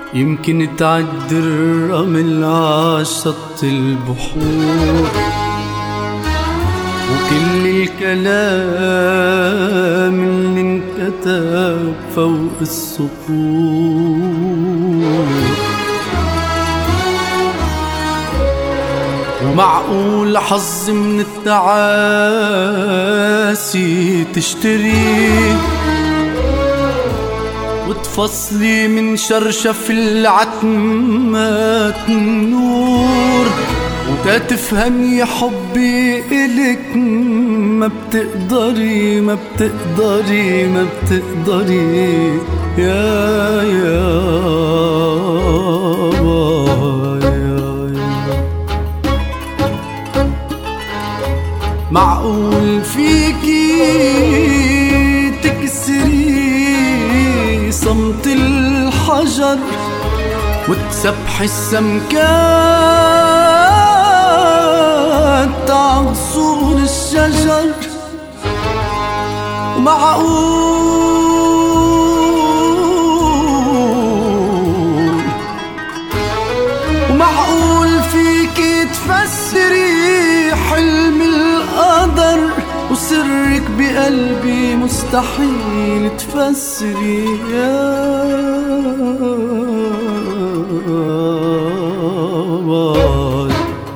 يمكن تعد الرمل عشط البحور، وكل الكلام اللي انكتب فوق السطور. ومعقول حظ من التعاسي تشتري، وتفصلي من شرشف العتمات النور، وتتفهمي حبي إلك ما بتقدري ما بتقدري ما بتقدري يا معقول فيكي تكسري صمت الحجر وتسبحي السمكات تعصور الشجر؟ ومعقول فيكي تفسري حلم القدر وسرك بقلبي مستحيل تفسري يا باي.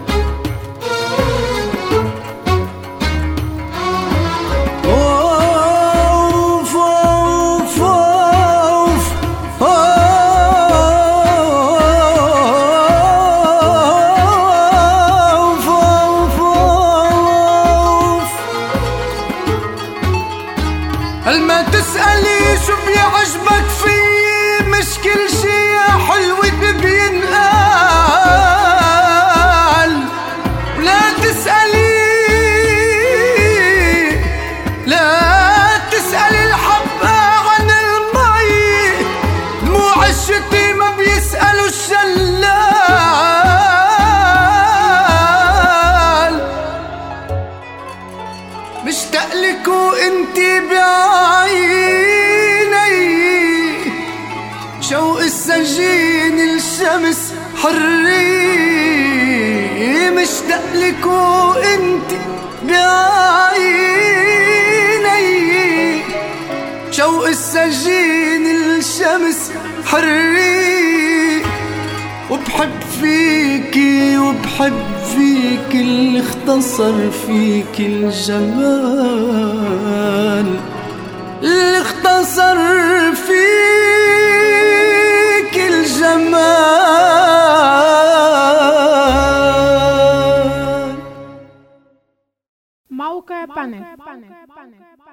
هل ما تسألي شو بيعجبك فيه؟ مش كل شي حلو بينقال. لا تسألي الحبة عن المي، دموع الشتي ما بيسألوا الشلال. مشتاق لك وانتي بعيني، شوق السجين الشمس حرية. مشتاق لك وانتي بعيني، شوق السجين الشمس حرية. وبحب فيكي وبحب فيك اللي اختصر فيك الجمال، اللي اختصر فيك الجمال. موقع بانل.